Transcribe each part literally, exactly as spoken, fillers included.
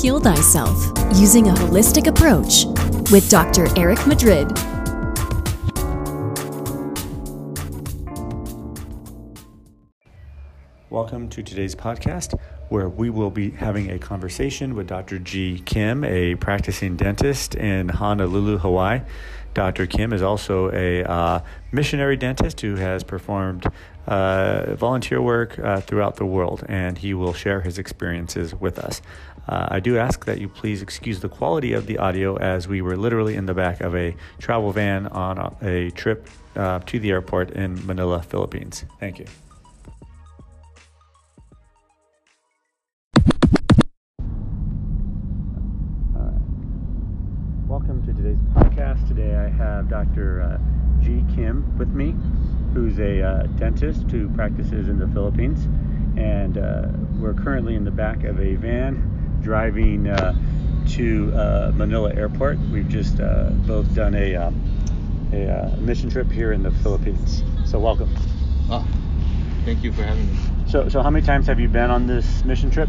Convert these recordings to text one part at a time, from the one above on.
Heal Thyself Using a Holistic Approach with Doctor Eric Madrid. Welcome to today's podcast, where we will be having a conversation with Doctor G. Kim, a practicing dentist in Honolulu, Hawaii. Doctor Kim is also a uh, missionary dentist who has performed uh, volunteer work uh, throughout the world, and he will share his experiences with us. Uh, I do ask that you please excuse the quality of the audio, as we were literally in the back of a travel van on a, a trip uh, to the airport in Manila, Philippines. Thank you. Welcome to today's podcast. Today I have Doctor Uh, G. Kim with me, who's a uh, dentist who practices in the Philippines. And uh, we're currently in the back of a van driving uh, to uh, Manila Airport. We've just uh, both done a, um, a uh, mission trip here in the Philippines. So welcome. Oh, thank you for having me. So, so how many times have you been on this mission trip?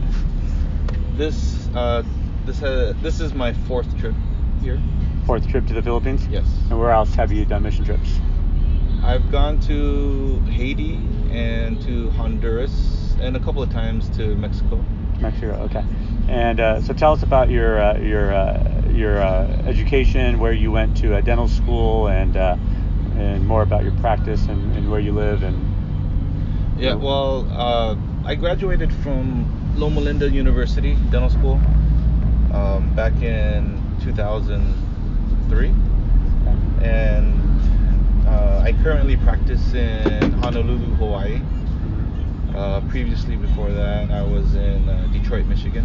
This uh, this uh, this is my fourth trip here. Fourth trip to the Philippines? Yes. And where else have you done mission trips? I've gone to Haiti and to Honduras and a couple of times to Mexico. Mexico, okay. And uh, so tell us about your uh, your uh, your uh, education, where you went to a dental school, and uh, and more about your practice and, and where you live. And yeah, well, uh, I graduated from Loma Linda University Dental School um, back in two thousand three, okay. And uh, I currently practice in Honolulu, Hawaii. Uh, previously, before that, I was in uh, Detroit, Michigan.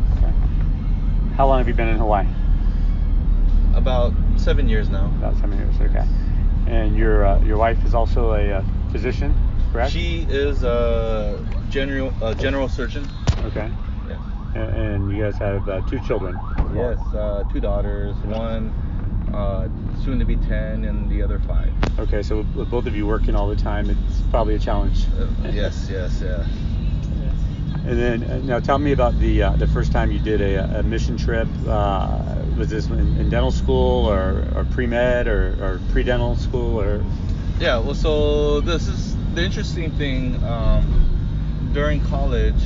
Okay. How long have you been in Hawaii? About seven years now. About seven years, okay. And your uh, your wife is also a uh, physician, correct? She is a general uh, general surgeon. Okay. Yeah. And, and you guys have uh, two children. Yes, uh, two daughters. One uh, soon to be ten, and the other five. Okay, so with both of you working all the time, it's probably a challenge. Uh, yes, yes, yeah. And then uh, now tell me about the uh, the first time you did a, a mission trip. Uh, was this in, in dental school or, or pre-med or, or pre-dental school or? Yeah, well, so this is the interesting thing. Um, during college,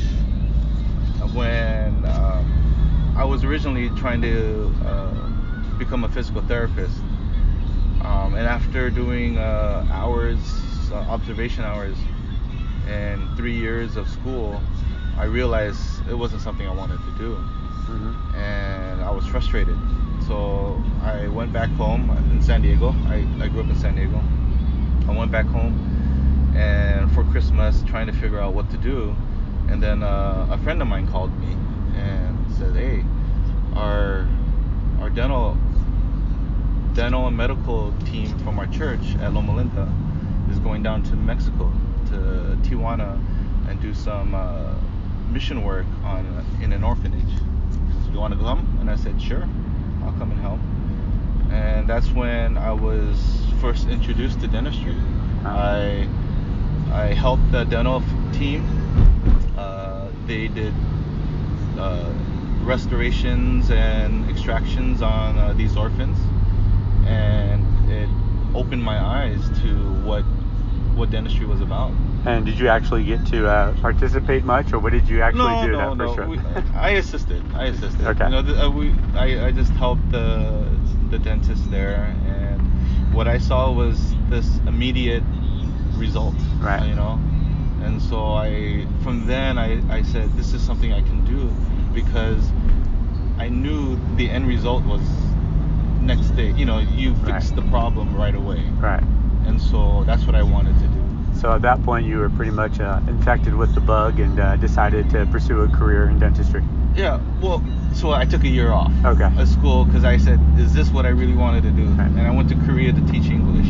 when um, I was originally trying to uh, become a physical therapist, um, and after doing uh, hours, uh, observation hours, and three years of school, I realized it wasn't something I wanted to do. Mm-hmm. And I was frustrated. So I went back home in San Diego. I, I grew up in San Diego. I went back home and for Christmas trying to figure out what to do. And then uh, a friend of mine called me and said, hey, our our dental dental and medical team from our church at Loma Linda is going down to Mexico, to Tijuana, and do some uh, mission work on in an orphanage. So you want to come? And I said, sure, I'll come and help. And that's when I was first introduced to dentistry. I I helped the dental team. Uh, they did uh, restorations and extractions on uh, these orphans, and it opened my eyes to what what dentistry was about. And did you actually get to uh, participate much, or what did you actually no, do no, that first no. trip? We, I assisted. I assisted. Okay. You know, the, uh, we, I, I just helped the the dentist there, and what I saw was this immediate result. Right. You know, and so I, from then I, I said, this is something I can do, because I knew the end result was next day. You know, you fix right. the problem right away. Right. And so that's what I wanted to do. So at that point, you were pretty much uh, infected with the bug and uh, decided to pursue a career in dentistry. Yeah, well, so I took a year off okay. of school because I said, is this what I really wanted to do? Right. And I went to Korea to teach English.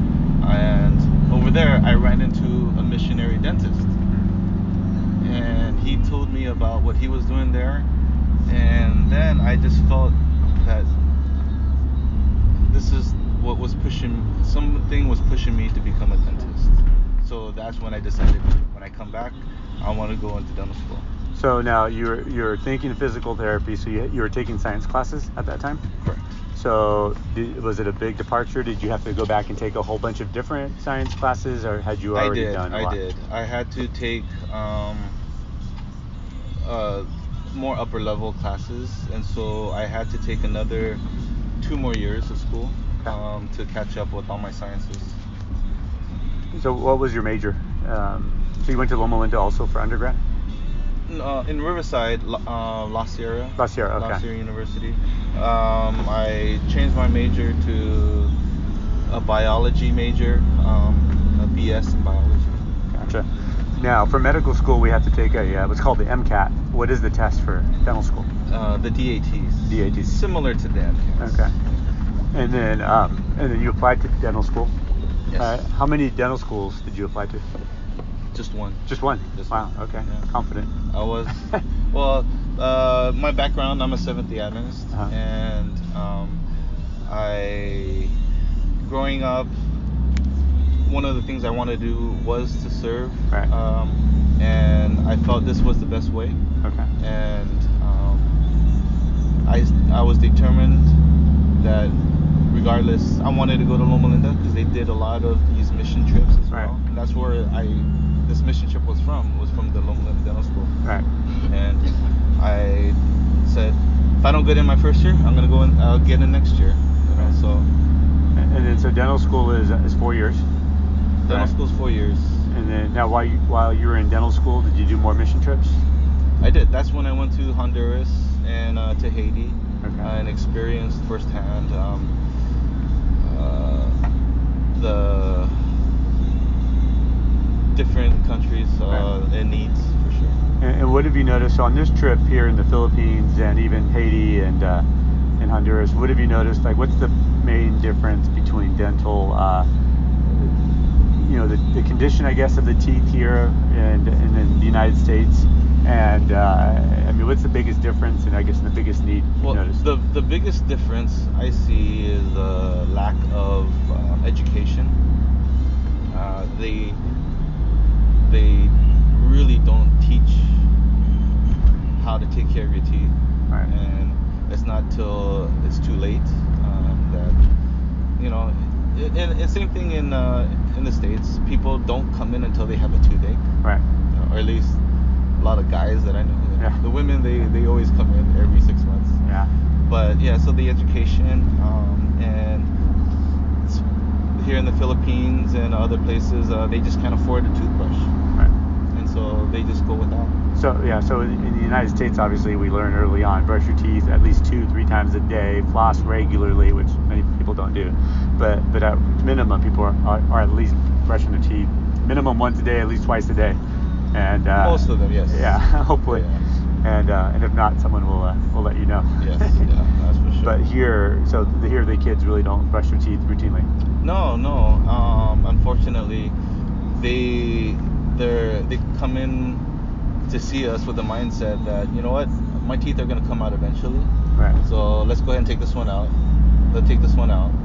And over there, I ran into a missionary dentist. And he told me about what he was doing there. And then I just felt that this is what was pushing, something was pushing me to become a dentist. So that's when I decided, when I come back, I want to go into dental school. So now you're you're thinking physical therapy. So you you were taking science classes at that time. Correct. So did, was it a big departure? Did you have to go back and take a whole bunch of different science classes, or had you already I did, done a I lot? did. I had to take um, uh, more upper level classes, and so I had to take another two more years of school um, to catch up with all my sciences. So what was your major? Um, so you went to Loma Linda also for undergrad? Uh, in Riverside, uh, La Sierra. La Sierra, okay. La Sierra University. Um, I changed my major to a biology major, um, a B S in biology. Gotcha. Now, for medical school, we have to take a uh, what's called the MCAT. What is the test for dental school? Uh, the D A Ts. D A Ts. Similar to the MCAT. Okay. And then, um, and then you applied to dental school. Yes. Uh, how many dental schools did you apply to? Just one. Just one. Just wow. one. Okay. Yeah. Confident. I was. Well, uh, my background, I'm a Seventh-day Adventist, Uh-huh. and um, I, growing up, one of the things I wanted to do was to serve, Right. um, and I felt this was the best way, Okay. and um, I I was determined that regardless, I wanted to go to Loma Linda because they did a lot of these mission trips as Right. well, and that's where I this mission trip was from was from the Loma Linda Dental School. Right. And I said, if I don't get in my first year, I'm gonna go in. I'll get in next year. You know, so And, and then so dental school is is four years. dental Right. school's four years. And then now while you while you were in dental school, did you do more mission trips? I did. That's when I went to Honduras and uh, to Haiti, Okay. uh, and experienced firsthand um, uh, the different countries' uh, Right. and needs for sure. And, and what have you noticed on this trip here in the Philippines and even Haiti and uh, and Honduras? What have you noticed? Like, what's the main difference between dental, uh, you know, the, the condition, I guess, of the teeth here and and in the United States? And uh, I mean, what's the biggest difference? And I guess the biggest need you Well, noticed? the the biggest difference I see is the lack of uh, education. Uh, they they really don't teach how to take care of your teeth, Right. and it's not till it's too late um, that you know. And, and same thing in uh, in the States. People don't come in until they have a toothache, Right. or at least a lot of guys that I know. Yeah. The women they, they always come in every six months. Yeah. But yeah, so the education um, and s- here in the Philippines and other places, uh, they just can't afford a toothbrush, Right. and so they just go without. So yeah, so in, in the United States, obviously, we learn early on: brush your teeth at least two, three times a day, floss regularly, which many people don't do. But but at minimum, people are, are, are at least brushing their teeth minimum once a day, at least twice a day. And uh, Most of them, yes. Yeah, hopefully. Yeah. And uh, and if not, someone will uh, will let you know. Yes, yeah, that's for sure. But here, so the, here the kids really don't brush their teeth routinely. No, no. Um, unfortunately, they they they come in to see us with the mindset that, you know what, my teeth are gonna come out eventually. Right. So let's go ahead and take this one out. Let's take this one out.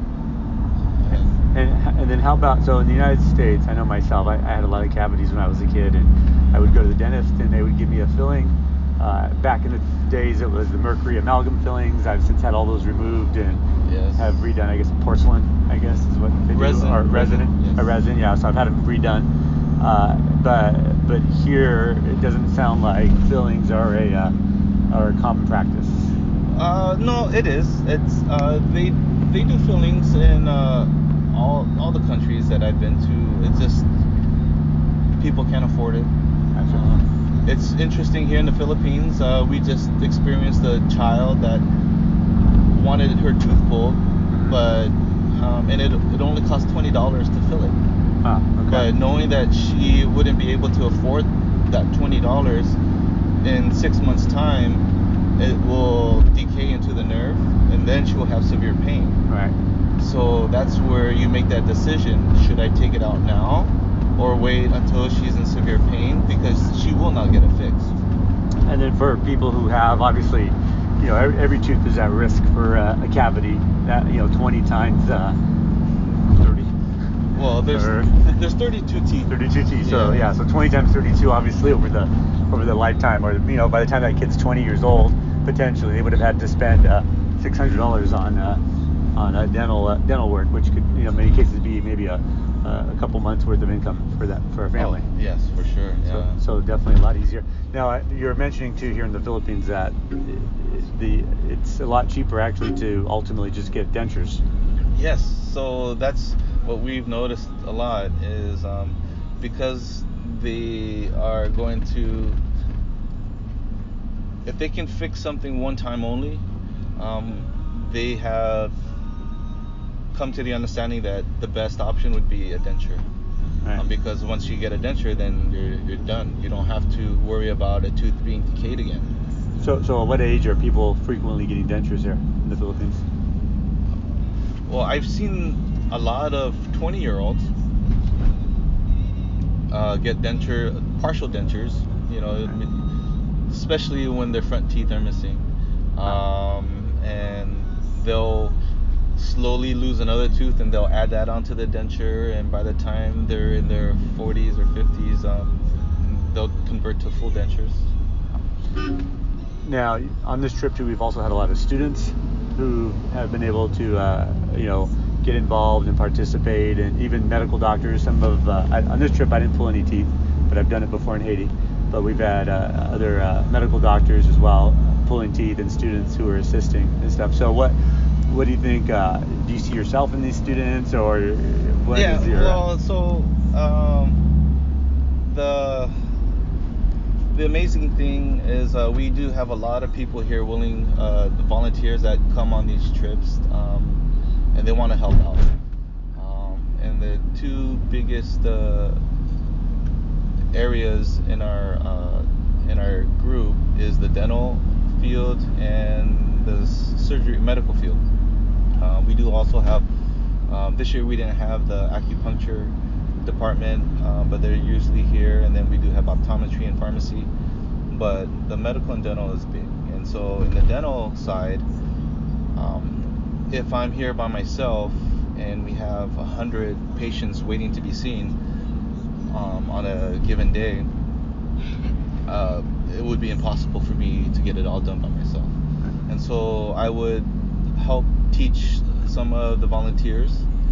And And and then how about, so in the United States, I know myself, I, I had a lot of cavities when I was a kid, and I would go to the dentist and they would give me a filling. Uh, back in the days, it was the mercury amalgam fillings. I've since had all those removed and yes. have redone, I guess, porcelain, I guess is what they Resin. do. Or resin. Resin, yes. A resin, yeah. So I've had them redone. Uh, but but here, it doesn't sound like fillings are a uh, are a common practice. Uh, no, it is. It's uh, they they do fillings in uh, all all the countries that I've been to. It's just people can't afford it. Gotcha. Uh, it's interesting here in the Philippines. Uh, we just experienced a child that wanted her tooth pulled, but um, and it it only cost twenty dollars to fill it. Ah, okay. But knowing that she wouldn't be able to afford that twenty dollars in six months' time, it will decay into the nerve, and then she will have severe pain. Right. So that's where you make that decision. Should I take it out now or wait until she's in severe pain? Because she will not get it fixed. And then for people who have, obviously, you know, every, every tooth is at risk for uh, a cavity. That, you know, twenty times uh, thirty. Well, there's Or- there's thirty-two teeth. thirty-two teeth. So Yeah. yeah, so twenty times thirty-two, obviously over the over the lifetime, or you know, by the time that kid's twenty years old, potentially they would have had to spend uh, six hundred dollars on uh, on uh, dental uh, dental work, which could, you know, in many cases be maybe a a couple months worth of income for that for a family. Oh, yes, for sure. Yeah. So, so definitely a lot easier. Now, uh, you're mentioning too here in the Philippines that the it's a lot cheaper actually to ultimately just get dentures. Yes, so that's what we've noticed a lot is um, because they are going to, if they can fix something one time only, um, they have come to the understanding that the best option would be a denture. Right. Um, because once you get a denture, then you're you're done. You don't have to worry about a tooth being decayed again. So, so at what age are people frequently getting dentures here in the Philippines? Well, I've seen a lot of twenty-year-olds uh, get denture, partial dentures. You know, especially when their front teeth are missing, um, and they'll slowly lose another tooth, and they'll add that onto the denture. And by the time they're in their forties or fifties, um, they'll convert to full dentures. Now, on this trip too, we've also had a lot of students who have been able to, uh, you know, get involved and participate, and even medical doctors. Some of uh, I, on this trip, I didn't pull any teeth, but I've done it before in Haiti. But we've had uh, other uh, medical doctors as well pulling teeth, and students who are assisting and stuff. So, what what do you think? Uh, do you see yourself in these students, or what yeah, is your? well, so um, the the amazing thing is uh, we do have a lot of people here willing, uh, the volunteers that come on these trips, um, and they want to help out. Um, and the two biggest uh, areas in our uh, in our group is the dental field and the surgery medical field. Uh, we do also have um, this year we didn't have the acupuncture department, uh, but they're usually here, and then we do have optometry and pharmacy, but the medical and dental is big. And so in the dental side, um, if I'm here by myself and we have a hundred patients waiting to be seen um, on a given day, uh, it would be impossible for me to get it all done by myself. And so I would help teach some of the volunteers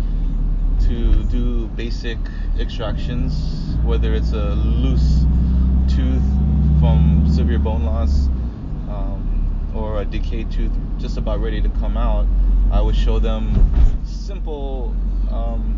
to do basic extractions, whether it's a loose tooth from severe bone loss, um, or a decayed tooth just about ready to come out. I would show them simple um,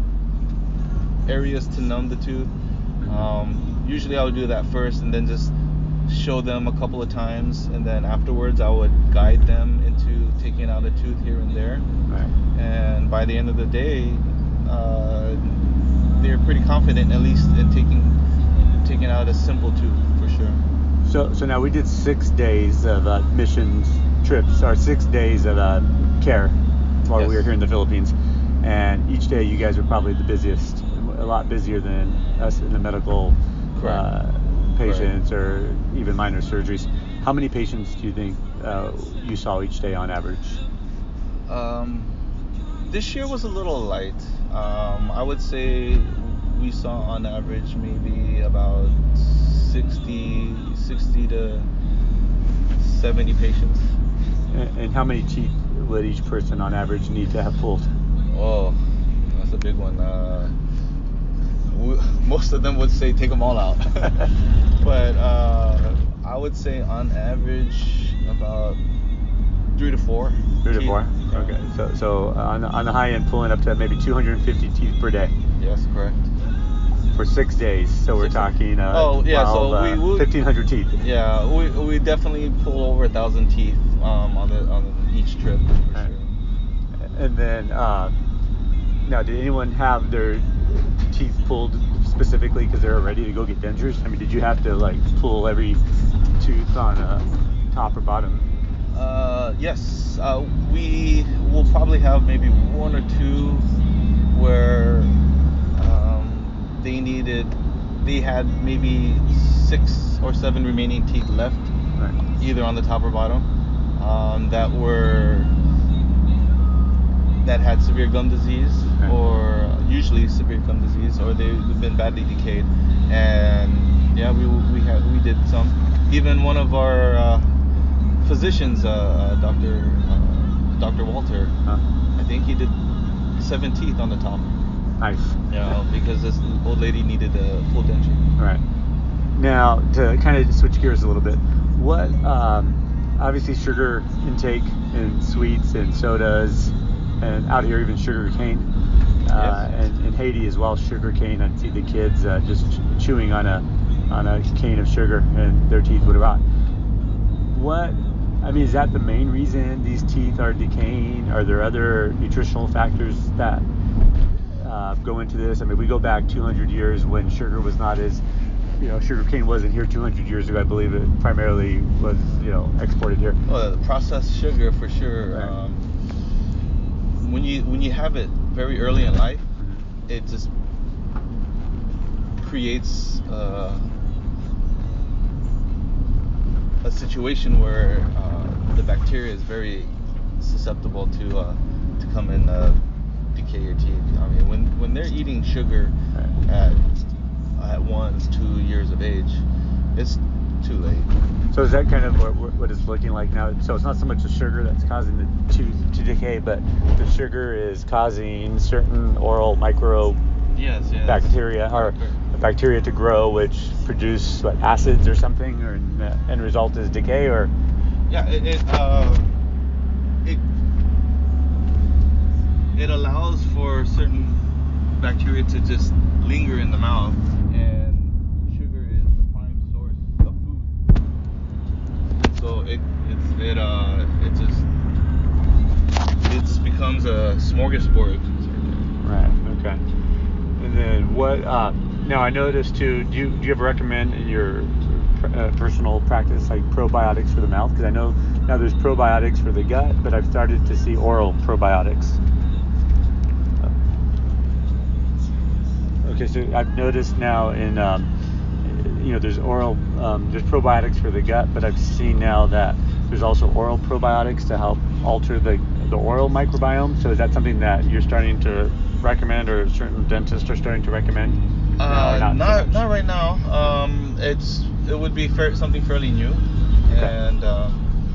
areas to numb the tooth. Um, usually I would do that first, and then just show them a couple of times, and then afterwards I would guide them into taking out a tooth here and there. Right. And by the end of the day, uh, they're pretty confident, at least in taking taking out a simple tooth for sure. So, so now we did six days of uh, missions trips, or six days of uh, care while Yes. we were here in the Philippines, and each day you guys are probably the busiest, a lot busier than us in the medical uh, patients or even minor surgeries. How many patients do you think uh, you saw each day on average? Um, this year was a little light. Um, I would say we saw on average maybe about sixty, sixty to seventy patients. And, and how many teeth would each person on average need to have pulled? Oh, that's a big one. Uh, we, most of them would say take them all out. But uh, I would say on average about three to four. Three to teeth. four? Yeah. Okay. So, so on, the- on the high end, pulling up to maybe two hundred fifty teeth per day Yes, correct. for six days. So we're Six- talking uh, Oh, yeah, so twelve, we uh, would- fifteen hundred teeth. Yeah, we we definitely pull over a thousand teeth um, on the on each trip for Right. sure. And then, uh, now, did anyone have their teeth pulled specifically because they're ready to go get dentures? I mean, did you have to like pull every tooth on uh, top or bottom? Uh, yes, uh, we will probably have maybe one or two where um, they needed, they had maybe six or seven remaining teeth left, Right. either on the top or bottom, um, that were that had severe gum disease, Okay. or usually severe gum disease, or they've been badly decayed. And yeah, we we had we did some. Even one of our uh, physicians, uh, uh, Doctor Uh, Doctor Walter, Huh. I think he did seven teeth on the top. Nice. Yeah, because this old lady needed a full denture. All right. Now, to kind of switch gears a little bit, what, um, obviously sugar intake and sweets and sodas, and out here even sugar cane, uh, Yes. and in Haiti as well, sugar cane. I'd see the kids uh, just ch- chewing on a on a cane of sugar and their teeth would rot. What, I mean, is that the main reason these teeth are decaying? Are there other nutritional factors that uh, go into this? I mean, we go back two hundred years when sugar was not as, you know, sugar cane wasn't here two hundred years ago. I believe it primarily was, you know, exported here. Oh, the processed sugar for sure. Right. Um, when you when you have it very early in life, Mm-hmm. it just creates uh, a situation where uh, the bacteria is very susceptible to uh, to come and uh, decay your teeth. I mean, when when they're eating sugar Right. at at one, two years of age, it's too late. So is that kind of what, what it's looking like now? So it's not so much the sugar that's causing the tooth to decay, but the sugar is causing certain oral micro Yes, yes. bacteria or bacteria to grow, which produce what, acids or something, or the end result is decay, or Yeah, it it, uh, it it allows for certain bacteria to just linger in the mouth, and sugar is the prime source of food. So it it's it uh it just it just becomes a smorgasbord. right? Okay. And then what? Uh, now I noticed too. Do you do you ever recommend in your uh, personal practice like probiotics for the mouth? Because I know now there's probiotics for the gut, but I've started to see oral probiotics. Okay, so I've noticed now in, um, you know, there's oral, um, there's probiotics for the gut, but I've seen now that there's also oral probiotics to help alter the, the oral microbiome. So is that something that you're starting to recommend, or certain dentists are starting to recommend? No, Uh, or not, not so much? not right now. Um, it's it would be fair, something fairly new, Okay. and um,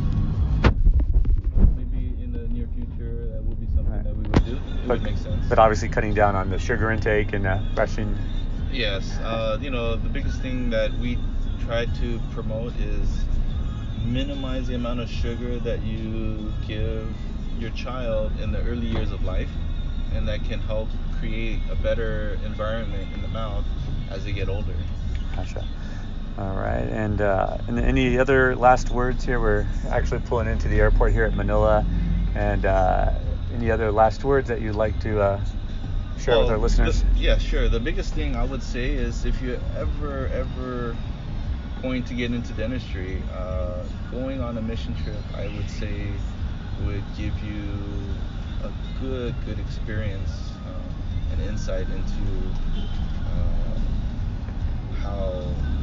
maybe in the near future that would be something Right. that we would do. It But, would make sense. but obviously cutting down on the sugar intake and uh, brushing. Yes, uh, you know, the biggest thing that we try to promote is minimize the amount of sugar that you give your child in the early years of life, and that can help create a better environment in the mouth as they get older. Gotcha. All right, and uh, and any other last words here? We're actually pulling into the airport here at Manila, and uh, any other last words that you'd like to uh, share with Well, our listeners? the- yeah, sure. The biggest thing I would say is if you're ever, ever going to get into dentistry, uh, going on a mission trip, I would say would give you a good, good experience uh, and insight into uh, how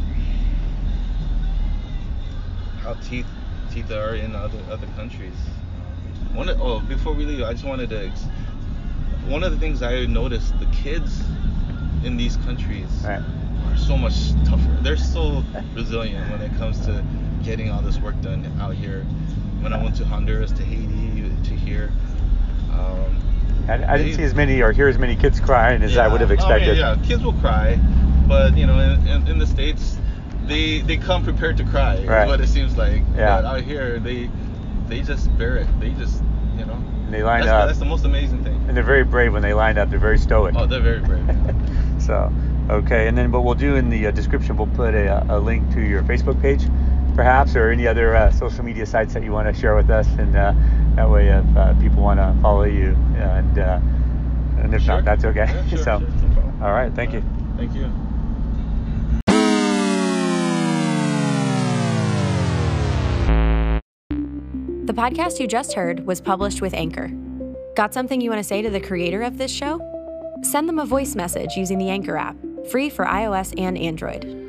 how teeth teeth are in other other countries. One of, oh, before we leave, I just wanted to. Ex- one of the things I noticed, the kids in these countries Right. are so much tougher. They're so resilient when it comes to getting all this work done out here. When I went to Honduras, to Haiti, to here. Um, I, I didn't they- see as many or hear as many kids crying as I yeah. would have Oh, expected. yeah, yeah, kids will cry, but you know, in, in, in the States, they they come prepared to cry. Right. Is what it seems like. Yeah. But out here, they they just bear it. They just, you know. And they line that's, up. That's the most amazing thing. And they're very brave when they line up. They're very stoic. Oh, they're very brave. Yeah. So, okay. And then what we'll do in the uh, description, we'll put a, a link to your Facebook page, perhaps, or any other uh, social media sites that you want to share with us. And uh, that way, if uh, people want to follow you, and uh, and if Sure. not, that's okay. Yeah, sure, so, sure, no problem. all right. Thank you. Thank you. The podcast you just heard was published with Anchor. Got something you want to say to the creator of this show? Send them a voice message using the Anchor app, free for iOS and Android.